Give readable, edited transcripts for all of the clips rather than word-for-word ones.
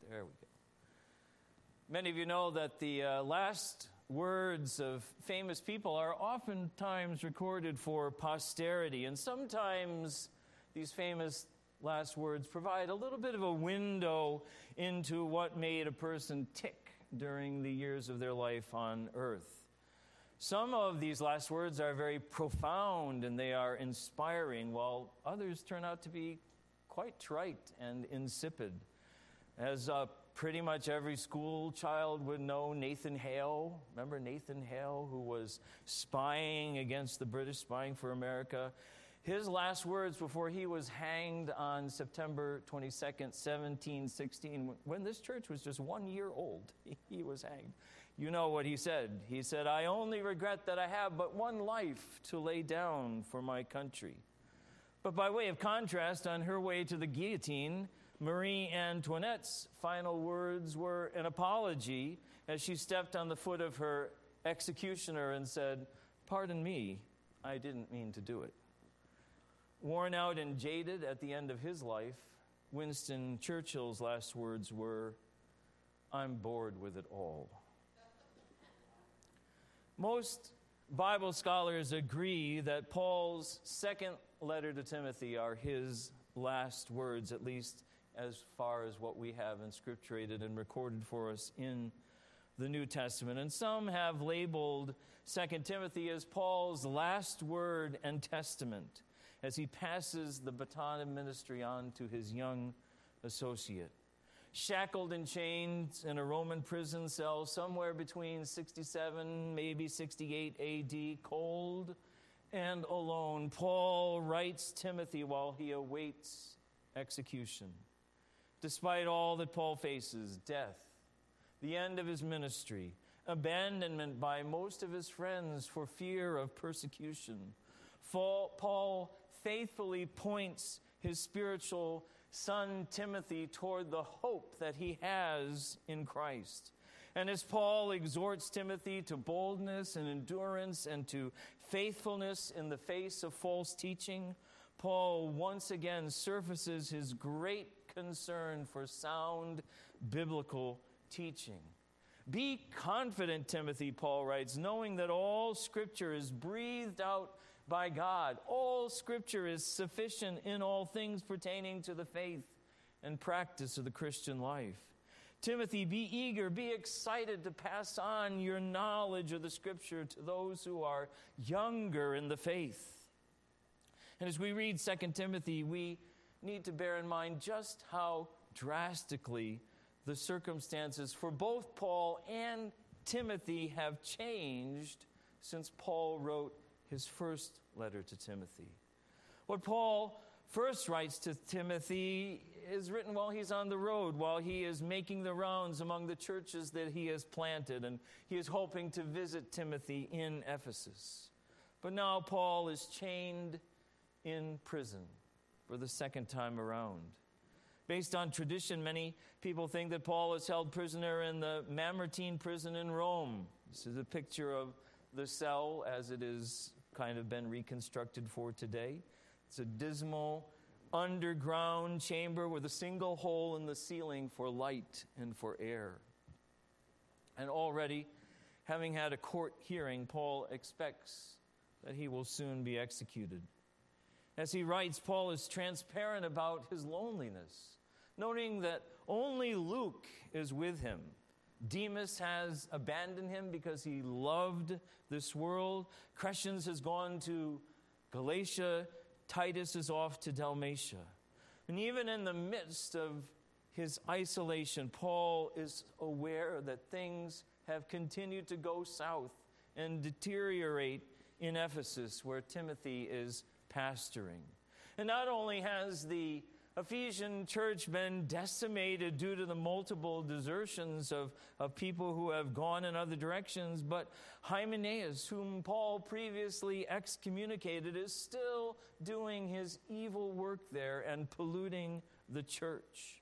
There we go. Many of you know that the last words of famous people are oftentimes recorded for posterity, and sometimes these famous last words provide a little bit of a window into what made a person tick during the years of their life on earth. Some of these last words are very profound and they are inspiring, while others turn out to be quite trite and insipid. As pretty much every school child would know, Nathan Hale. Remember Nathan Hale, who was spying against the British, spying for America? His last words before he was hanged on September 22nd, 1716, when this church was just 1 year old, he was hanged. You know what he said. He said, "I only regret that I have but one life to lay down for my country." But by way of contrast, on her way to the guillotine, Marie Antoinette's final words were an apology as she stepped on the foot of her executioner and said, "Pardon me, I didn't mean to do it." Worn out and jaded at the end of his life, Winston Churchill's last words were, "I'm bored with it all." Most Bible scholars agree that Paul's second letter to Timothy are his last words, at least as far as what we have inscripturated and recorded for us in the New Testament. And some have labeled 2 Timothy as Paul's last word and testament as he passes the baton of ministry on to his young associate. Shackled and chained in a Roman prison cell somewhere between 67, maybe 68 AD, cold and alone, Paul writes Timothy while he awaits execution. Despite all that Paul faces, death, the end of his ministry, abandonment by most of his friends for fear of persecution, Paul faithfully points his spiritual son Timothy toward the hope that he has in Christ. And as Paul exhorts Timothy to boldness and endurance and to faithfulness in the face of false teaching, Paul once again surfaces his great concern for sound biblical teaching. "Be confident, Timothy," Paul writes, "knowing that all Scripture is breathed out by God. All Scripture is sufficient in all things pertaining to the faith and practice of the Christian life. Timothy, be eager, be excited to pass on your knowledge of the Scripture to those who are younger in the faith." And as we read 2 Timothy, we need to bear in mind just how drastically the circumstances for both Paul and Timothy have changed since Paul wrote his first letter to Timothy. What Paul first writes to Timothy is written while he's on the road, while he is making the rounds among the churches that he has planted, and he is hoping to visit Timothy in Ephesus. But now Paul is chained in prison for the second time around. Based on tradition, many people think that Paul is held prisoner in the Mamertine prison in Rome. This is a picture of the cell as it is kind of been reconstructed for today. It's a dismal underground chamber with a single hole in the ceiling for light and for air. And already, having had a court hearing, Paul expects that he will soon be executed. As he writes, Paul is transparent about his loneliness, noting that only Luke is with him. Demas has abandoned him because he loved this world. Crescens has gone to Galatia. Titus is off to Dalmatia. And even in the midst of his isolation, Paul is aware that things have continued to go south and deteriorate in Ephesus, where Timothy is pastoring. And not only has the Ephesian church been decimated due to the multiple desertions of people who have gone in other directions, but Hymenaeus, whom Paul previously excommunicated, is still doing his evil work there and polluting the church.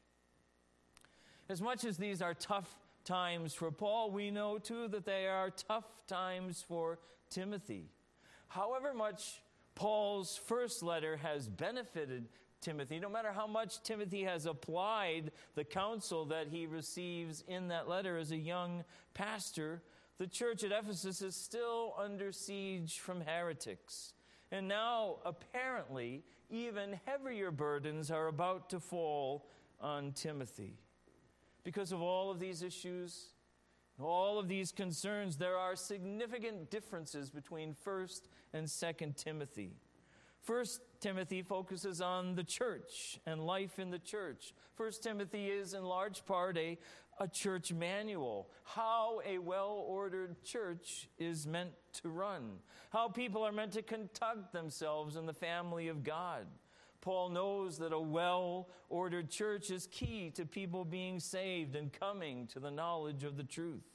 As much as these are tough times for Paul, we know too that they are tough times for Timothy. However much Paul's first letter has benefited Timothy. No matter how much Timothy has applied the counsel that he receives in that letter as a young pastor, the church at Ephesus is still under siege from heretics. And now, apparently, even heavier burdens are about to fall on Timothy. Because of all of these issues, all of these concerns, there are significant differences between 1st and 2nd Timothy. 1st Timothy focuses on the church and life in the church. 1st Timothy is in large part a church manual, how a well-ordered church is meant to run, how people are meant to conduct themselves in the family of God. Paul knows that a well-ordered church is key to people being saved and coming to the knowledge of the truth.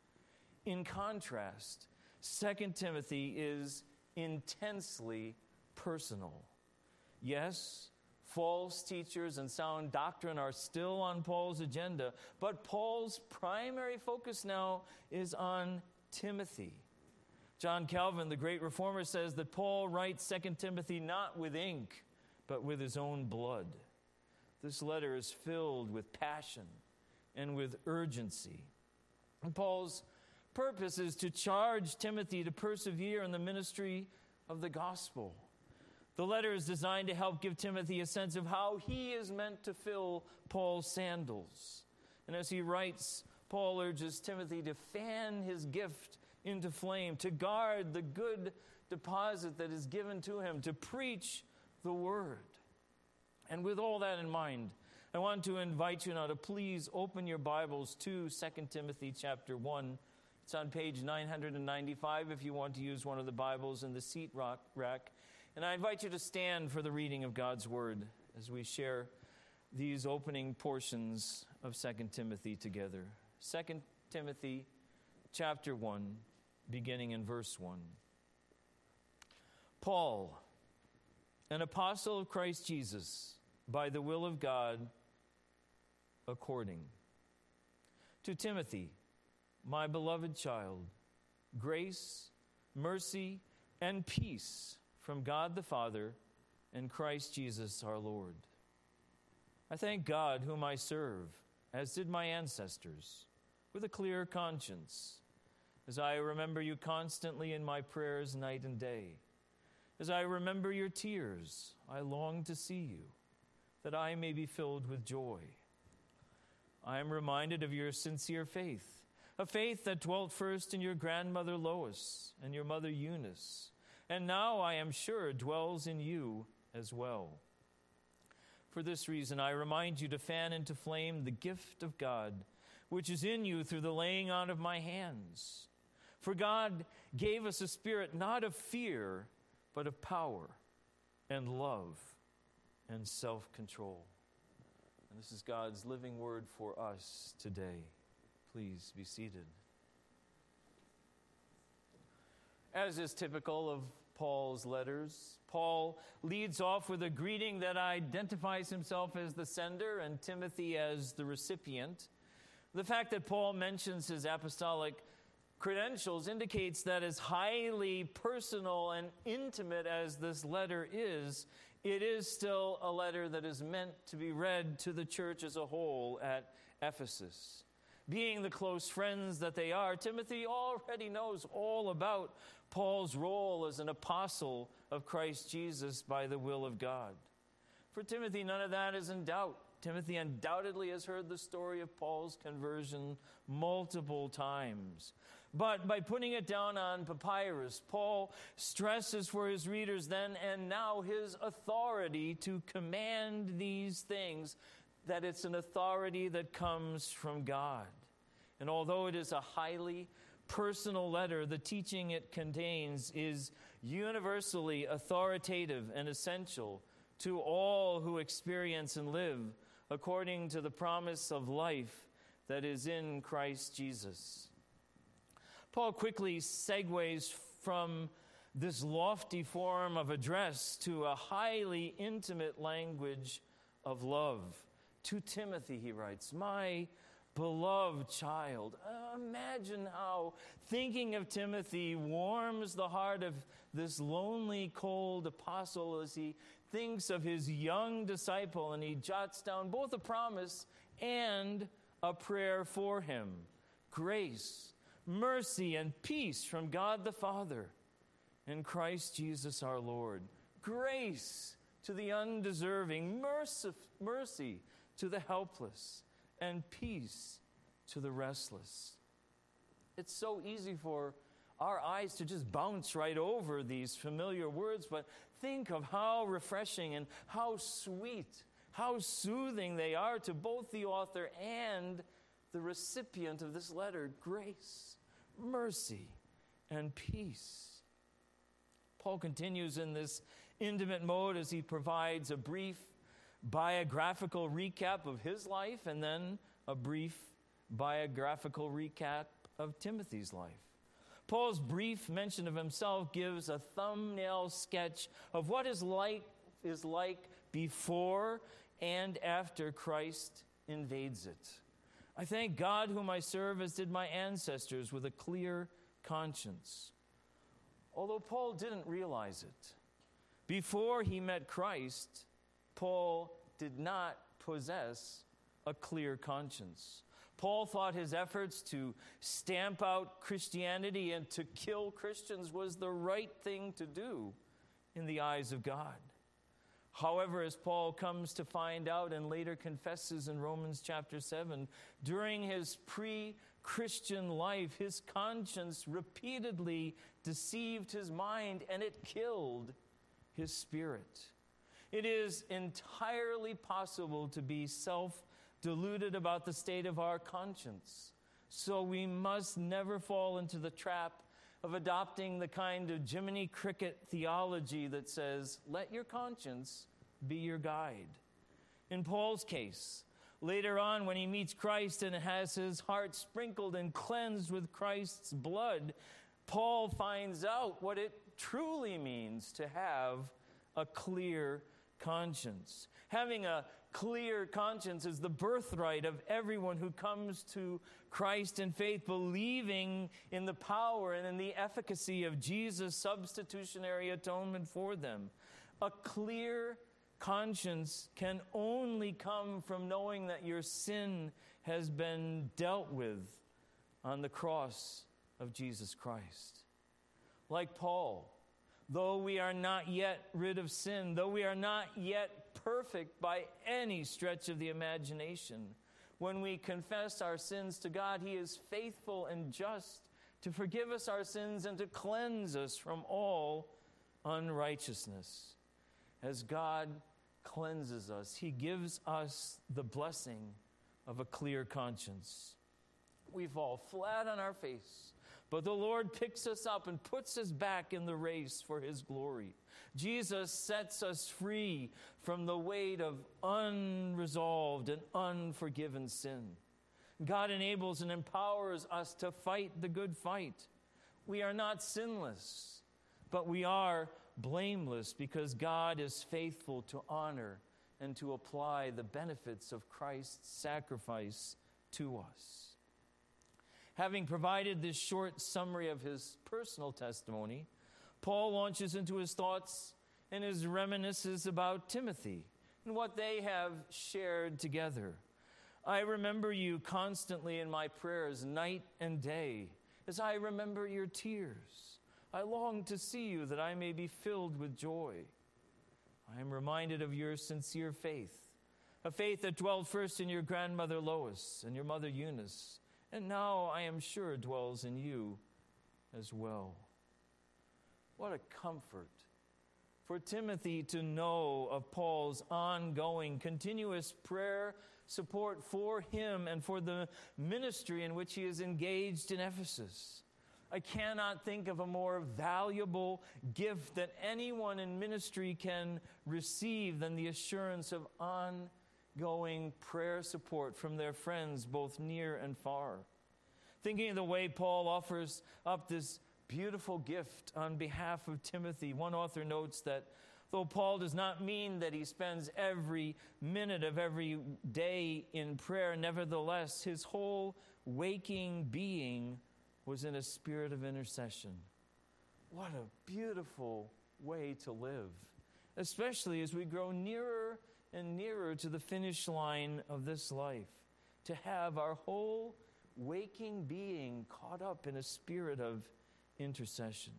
In contrast, 2 Timothy is intensely personal. Yes, false teachers and sound doctrine are still on Paul's agenda, but Paul's primary focus now is on Timothy. John Calvin, the great reformer, says that Paul writes 2 Timothy not with ink, but with his own blood. This letter is filled with passion and with urgency. And Paul's purpose is to charge Timothy to persevere in the ministry of the gospel. The letter is designed to help give Timothy a sense of how he is meant to fill Paul's sandals. And as he writes, Paul urges Timothy to fan his gift into flame, to guard the good deposit that is given to him, to preach the word. And with all that in mind, I want to invite you now to please open your Bibles to 2 Timothy chapter 1. It's on page 995 if you want to use one of the Bibles in the seat rack. And I invite you to stand for the reading of God's word as we share these opening portions of 2 Timothy together. 2 Timothy chapter 1, beginning in verse 1. Paul, an apostle of Christ Jesus, by the will of God, according to Timothy, my beloved child, grace, mercy, and peace from God the Father and Christ Jesus our Lord. I thank God whom I serve, as did my ancestors, with a clear conscience, as I remember you constantly in my prayers night and day. As I remember your tears, I long to see you, that I may be filled with joy. I am reminded of your sincere faith, a faith that dwelt first in your grandmother Lois and your mother Eunice, and now I am sure dwells in you as well. For this reason, I remind you to fan into flame the gift of God, which is in you through the laying on of my hands. For God gave us a spirit not of fear, but of power and love and self-control. And this is God's living word for us today. Please be seated. As is typical of Paul's letters, Paul leads off with a greeting that identifies himself as the sender and Timothy as the recipient. The fact that Paul mentions his apostolic credentials indicates that as highly personal and intimate as this letter is, it is still a letter that is meant to be read to the church as a whole at Ephesus. Being the close friends that they are, Timothy already knows all about Paul's role as an apostle of Christ Jesus by the will of God. For Timothy, none of that is in doubt. Timothy undoubtedly has heard the story of Paul's conversion multiple times. But by putting it down on papyrus, Paul stresses for his readers then and now his authority to command these things, that it's an authority that comes from God. And although it is a highly personal letter, the teaching it contains is universally authoritative and essential to all who experience and live according to the promise of life that is in Christ Jesus. Paul quickly segues from this lofty form of address to a highly intimate language of love. To Timothy, he writes, my beloved child. Imagine how thinking of Timothy warms the heart of this lonely, cold apostle as he thinks of his young disciple, and he jots down both a promise and a prayer for him. Grace, mercy, and peace from God the Father and Christ Jesus our Lord. Grace to the undeserving, mercy to the helpless, and peace to the restless. It's so easy for our eyes to just bounce right over these familiar words, but think of how refreshing and how sweet, how soothing they are to both the author and the recipient of this letter. Grace, mercy, and peace. Paul continues in this intimate mode as he provides a brief biographical recap of his life and then a brief biographical recap of Timothy's life. Paul's brief mention of himself gives a thumbnail sketch of what his life is like before and after Christ invades it. I thank God whom I serve as did my ancestors with a clear conscience. Although Paul didn't realize it, before he met Christ, Paul did not possess a clear conscience. Paul thought his efforts to stamp out Christianity and to kill Christians was the right thing to do in the eyes of God. However, as Paul comes to find out and later confesses in Romans chapter 7, during his pre-Christian life, his conscience repeatedly deceived his mind and it killed his spirit. It is entirely possible to be self-deluded about the state of our conscience. So we must never fall into the trap of adopting the kind of Jiminy Cricket theology that says, let your conscience be your guide. In Paul's case, later on when he meets Christ and has his heart sprinkled and cleansed with Christ's blood, Paul finds out what it truly means to have a clear conscience. Having a clear conscience is the birthright of everyone who comes to Christ in faith, believing in the power and in the efficacy of Jesus' substitutionary atonement for them. A clear conscience can only come from knowing that your sin has been dealt with on the cross of Jesus Christ. Like Paul, though we are not yet rid of sin, though we are not yet perfect by any stretch of the imagination, when we confess our sins to God, He is faithful and just to forgive us our sins and to cleanse us from all unrighteousness. As God cleanses us, He gives us the blessing of a clear conscience. We fall flat on our face, but the Lord picks us up and puts us back in the race for His glory. Jesus sets us free from the weight of unresolved and unforgiven sin. God enables and empowers us to fight the good fight. We are not sinless, but we are blameless because God is faithful to honor and to apply the benefits of Christ's sacrifice to us. Having provided this short summary of his personal testimony, Paul launches into his thoughts and his reminiscences about Timothy and what they have shared together. I remember you constantly in my prayers, night and day, as I remember your tears. I long to see you that I may be filled with joy. I am reminded of your sincere faith, a faith that dwelled first in your grandmother Lois and your mother Eunice, and now I am sure dwells in you as well. What a comfort for Timothy to know of Paul's ongoing, continuous prayer support for him and for the ministry in which he is engaged in Ephesus. I cannot think of a more valuable gift that anyone in ministry can receive than the assurance of ongoing prayer support from their friends, both near and far. Thinking of the way Paul offers up this beautiful gift on behalf of Timothy, one author notes that though Paul does not mean that he spends every minute of every day in prayer, nevertheless, his whole waking being was in a spirit of intercession. What a beautiful way to live. especially as we grow nearer and nearer to the finish line of this life, to have our whole waking being caught up in a spirit of intercession.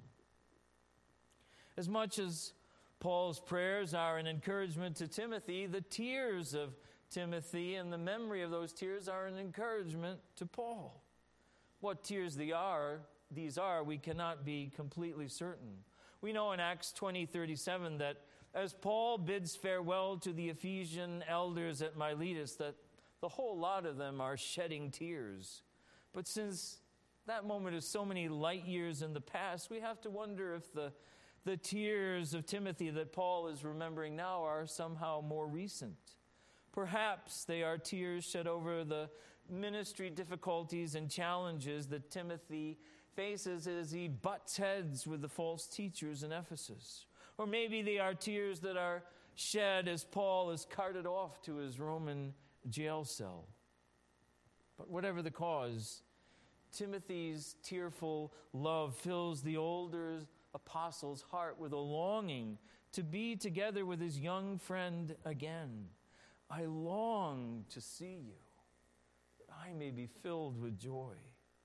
As much as Paul's prayers are an encouragement to Timothy, the tears of Timothy and the memory of those tears are an encouragement to Paul. What tears these are, we cannot be completely certain. We know in Acts 20:37 that as Paul bids farewell to the Ephesian elders at Miletus, that the whole lot of them are shedding tears. But since that moment is so many light years in the past, we have to wonder if the tears of Timothy that Paul is remembering now are somehow more recent. Perhaps they are tears shed over the ministry difficulties and challenges that Timothy faces as he butts heads with the false teachers in Ephesus. Or maybe they are tears that are shed as Paul is carted off to his Roman jail cell. But whatever the cause, Timothy's tearful love fills the older apostle's heart with a longing to be together with his young friend again. I long to see you, that I may be filled with joy.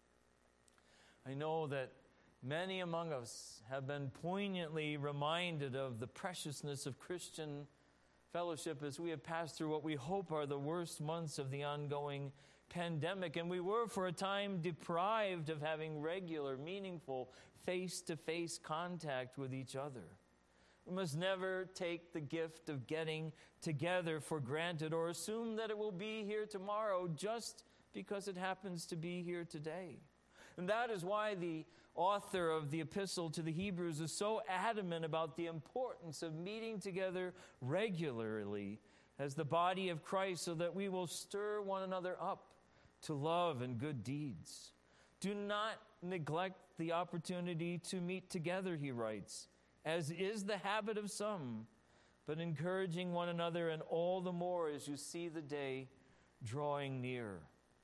I know that many among us have been poignantly reminded of the preciousness of Christian fellowship as we have passed through what we hope are the worst months of the ongoing pandemic. And we were for a time deprived of having regular, meaningful, face-to-face contact with each other. We must never take the gift of getting together for granted or assume that it will be here tomorrow just because it happens to be here today. And that is why the author of the epistle to the Hebrews is so adamant about the importance of meeting together regularly as the body of Christ so that we will stir one another up to love and good deeds. Do not neglect the opportunity to meet together, he writes, as is the habit of some, but encouraging one another, and all the more as you see the day drawing near.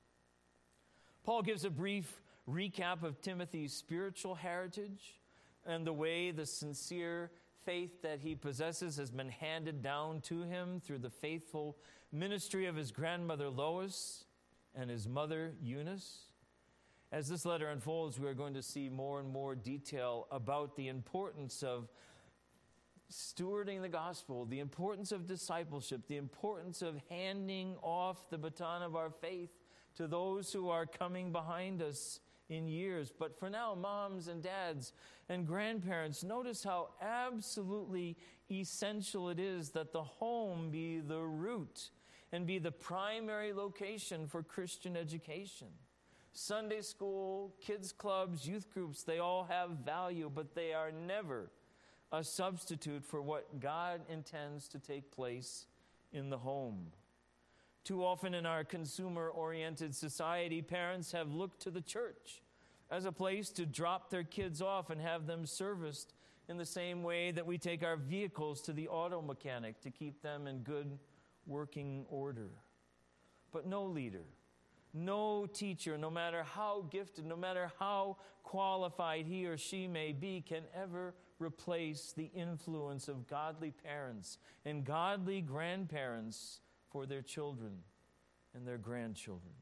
Paul gives a brief recap of Timothy's spiritual heritage and the way the sincere faith that he possesses has been handed down to him through the faithful ministry of his grandmother Lois and his mother Eunice. As this letter unfolds, we are going to see more and more detail about the importance of stewarding the gospel, the importance of discipleship, the importance of handing off the baton of our faith to those who are coming behind us in years. But for now, moms and dads and grandparents, notice how absolutely essential it is that the home be the root and be the primary location for Christian education. Sunday school, kids clubs, youth groups, they all have value, but they are never a substitute for what God intends to take place in the home. Too often in our consumer-oriented society, parents have looked to the church as a place to drop their kids off and have them serviced in the same way that we take our vehicles to the auto mechanic to keep them in good working order. But no leader, no teacher, no matter how gifted, no matter how qualified he or she may be, can ever replace the influence of godly parents and godly grandparents for their children and their grandchildren.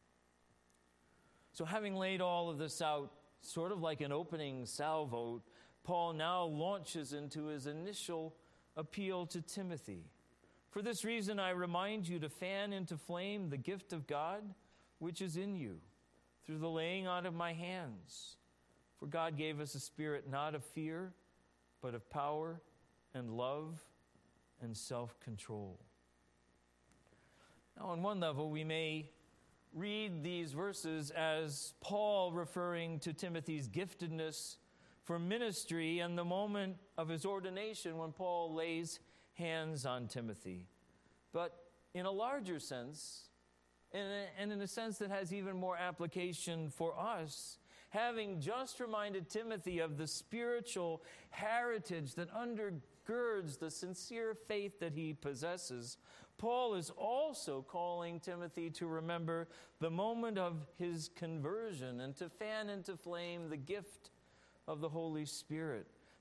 So having laid all of this out, sort of like an opening salvo, Paul now launches into his initial appeal to Timothy. For this reason, I remind you to fan into flame the gift of God which is in you through the laying on of my hands. For God gave us a spirit not of fear, but of power and love and self-control. Now, on one level, we may read these verses as Paul referring to Timothy's giftedness for ministry and the moment of his ordination when Paul lays hands on Timothy. But in a larger sense, and in a sense that has even more application for us, having just reminded Timothy of the spiritual heritage that undergirds the sincere faith that he possesses, Paul is also calling Timothy to remember the moment of his conversion and to fan into flame the gift of the Holy Spirit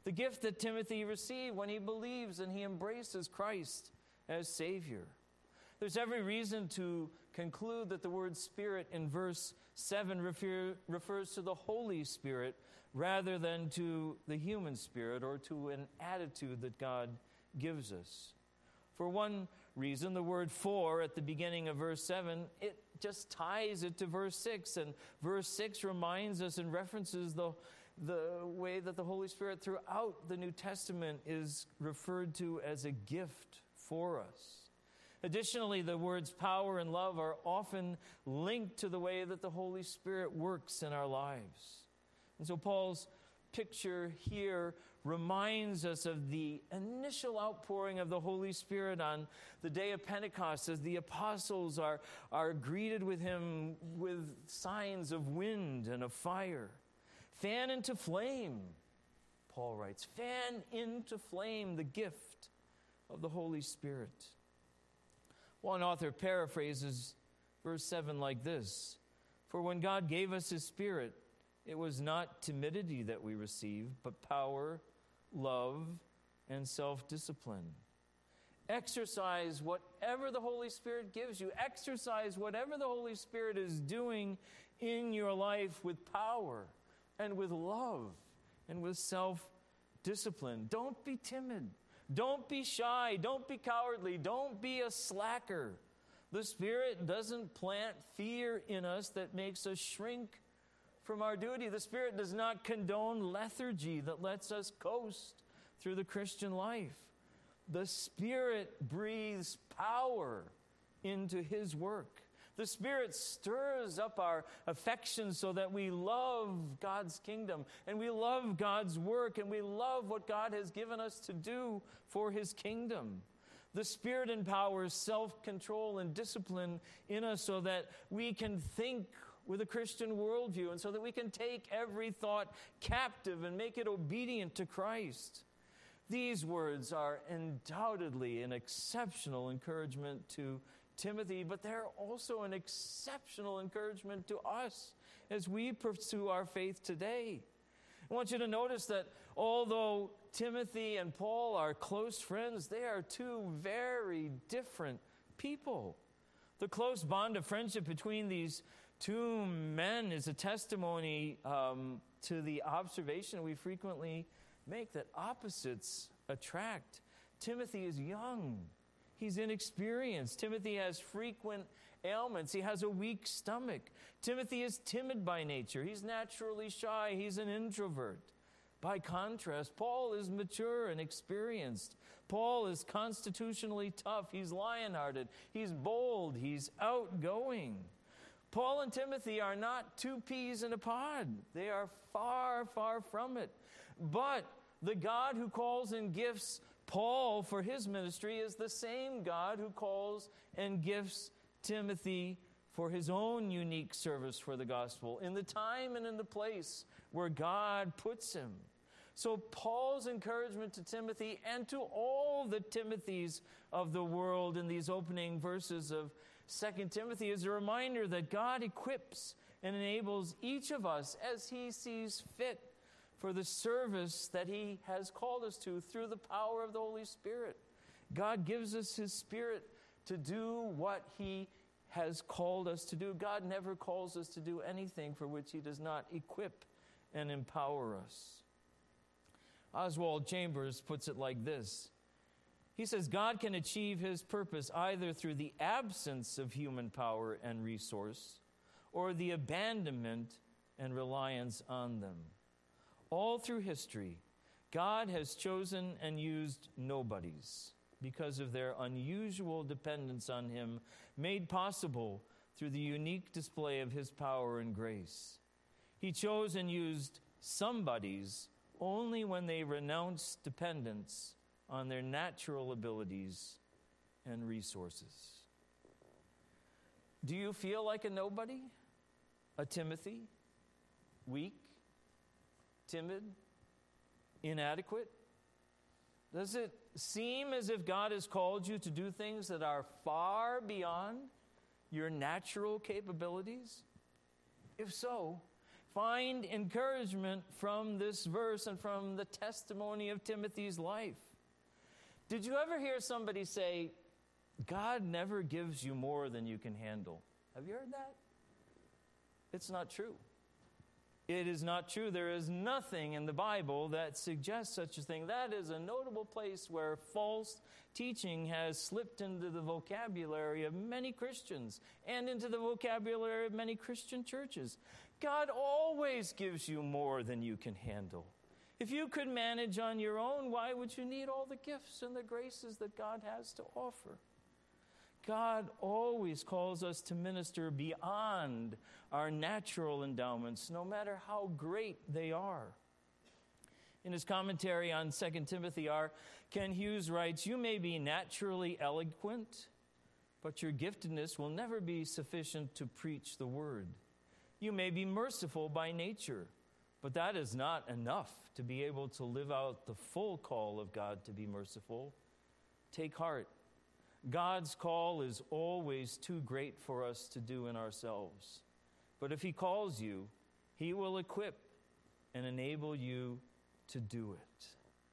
the gift that Timothy received when he believes and he embraces Christ as Savior. There's every reason to conclude that the word Spirit in verse 7 refers to the Holy Spirit rather than to the human spirit or to an attitude that God gives us. For one reason, the word for at the beginning of verse 7, it just ties it to verse 6. And verse 6 reminds us and references the way that the Holy Spirit throughout the New Testament is referred to as a gift for us. Additionally, the words power and love are often linked to the way that the Holy Spirit works in our lives. And so Paul's picture here reminds us of the initial outpouring of the Holy Spirit on the day of Pentecost as the apostles are greeted with him with signs of wind and of fire. Fan into flame, Paul writes, fan into flame the gift of the Holy Spirit. One author paraphrases verse 7 like this: "For when God gave us His Spirit, it was not timidity that we received, but power, love, and self-discipline." Exercise whatever the Holy Spirit gives you. Exercise whatever the Holy Spirit is doing in your life with power and with love and with self-discipline. Don't be timid. Don't be shy. Don't be cowardly. Don't be a slacker. The Spirit doesn't plant fear in us that makes us shrink from our duty. The Spirit does not condone lethargy that lets us coast through the Christian life. The Spirit breathes power into His work. The Spirit stirs up our affections so that we love God's kingdom and we love God's work and we love what God has given us to do for His kingdom. The Spirit empowers self-control and discipline in us so that we can think with a Christian worldview and so that we can take every thought captive and make it obedient to Christ. These words are undoubtedly an exceptional encouragement to Timothy, but they're also an exceptional encouragement to us as we pursue our faith today. I want you to notice that although Timothy and Paul are close friends, they are two very different people. The close bond of friendship between these two men is a testimony to the observation we frequently make that opposites attract. Timothy is young. He's inexperienced. Timothy has frequent ailments. He has a weak stomach. Timothy is timid by nature. He's naturally shy. He's an introvert. By contrast, Paul is mature and experienced. Paul is constitutionally tough. He's lion-hearted. He's bold. He's outgoing. Paul and Timothy are not two peas in a pod. They are far, far from it. But the God who calls and gifts Paul for his ministry is the same God who calls and gifts Timothy for his own unique service for the gospel in the time and in the place where God puts him. So Paul's encouragement to Timothy and to all the Timothys of the world in these opening verses of 2 Timothy is a reminder that God equips and enables each of us as He sees fit for the service that He has called us to through the power of the Holy Spirit. God gives us His Spirit to do what He has called us to do. God never calls us to do anything for which He does not equip and empower us. Oswald Chambers puts it like this. He says, God can achieve His purpose either through the absence of human power and resource or the abandonment and reliance on them. All through history, God has chosen and used nobodies because of their unusual dependence on Him, made possible through the unique display of His power and grace. He chose and used somebodies only when they renounced dependence on their natural abilities and resources. Do you feel like a nobody? A Timothy? Weak? Timid? Inadequate? Does it seem as if God has called you to do things that are far beyond your natural capabilities? If so, find encouragement from this verse and from the testimony of Timothy's life. Did you ever hear somebody say, God never gives you more than you can handle? Have you heard that? It's not true. It is not true. There is nothing in the Bible that suggests such a thing. That is a notable place where false teaching has slipped into the vocabulary of many Christians and into the vocabulary of many Christian churches. God always gives you more than you can handle. If you could manage on your own, why would you need all the gifts and the graces that God has to offer? God always calls us to minister beyond our natural endowments, no matter how great they are. In his commentary on 2 Timothy, Ken Hughes writes, "You may be naturally eloquent, but your giftedness will never be sufficient to preach the word. You may be merciful by nature, but that is not enough to be able to live out the full call of God to be merciful. Take heart. God's call is always too great for us to do in ourselves. But if he calls you, he will equip and enable you to do it."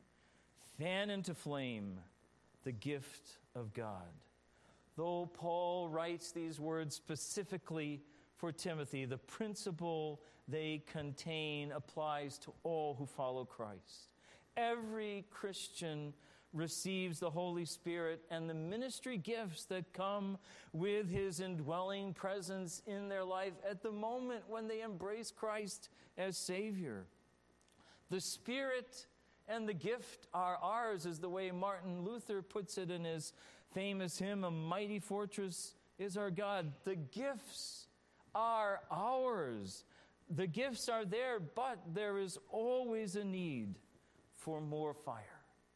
Fan into flame the gift of God. Though Paul writes these words specifically for Timothy, the principle they contain applies to all who follow Christ. Every Christian receives the Holy Spirit and the ministry gifts that come with his indwelling presence in their life at the moment when they embrace Christ as Savior. The Spirit and the gift are ours, is the way Martin Luther puts it in his famous hymn, "A Mighty Fortress is Our God." The gifts are ours. The gifts are there, but there is always a need for more fire.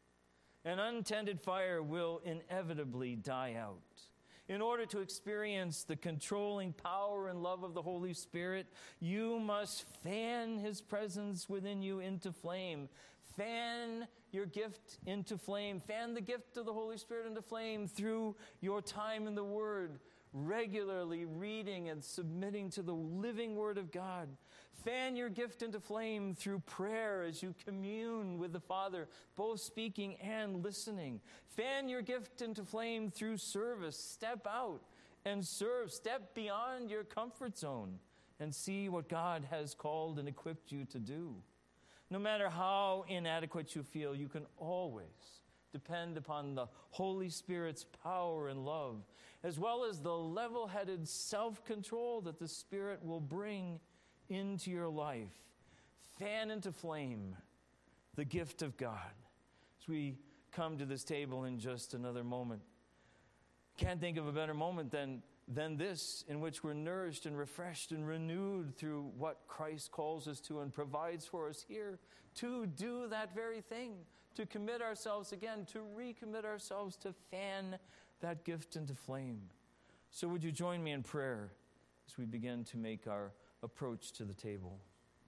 An untended fire will inevitably die out. In order to experience the controlling power and love of the Holy Spirit, you must fan his presence within you into flame. Fan your gift into flame. Fan the gift of the Holy Spirit into flame through your time in the Word, regularly reading and submitting to the living Word of God. Fan your gift into flame through prayer as you commune with the Father, both speaking and listening. Fan your gift into flame through service. Step out and serve. Step beyond your comfort zone and see what God has called and equipped you to do. No matter how inadequate you feel, you can always depend upon the Holy Spirit's power and love, as well as the level-headed self-control that the Spirit will bring into your life. Fan into flame the gift of God. As we come to this table in just another moment, can't think of a better moment than this, in which we're nourished and refreshed and renewed through what Christ calls us to and provides for us here, to do that very thing, to commit ourselves again, to recommit ourselves to fan that gift into flame. So would you join me in prayer as we begin to make our approach to the table?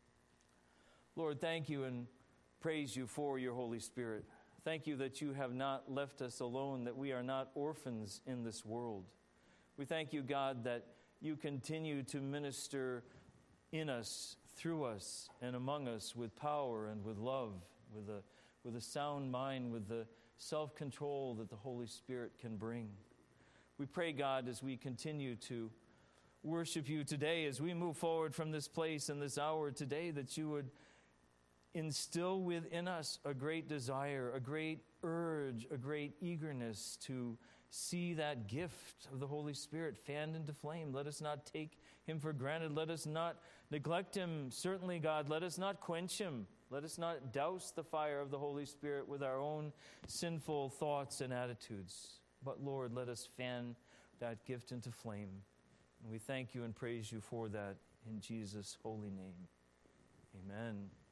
Lord, thank you and praise you for your Holy Spirit. Thank you that you have not left us alone, that we are not orphans in this world. We thank you, God, that you continue to minister in us, through us, and among us with power and with love, with a sound mind, with the self-control that the Holy Spirit can bring. We pray, God, as we continue to worship you today, as we move forward from this place and this hour today, that you would instill within us a great desire, a great urge, a great eagerness to see that gift of the Holy Spirit fanned into flame. Let us not take him for granted. Let us not neglect him. Certainly, God, let us not quench him. Let us not douse the fire of the Holy Spirit with our own sinful thoughts and attitudes. But, Lord, let us fan that gift into flame. And we thank you and praise you for that in Jesus' holy name. Amen.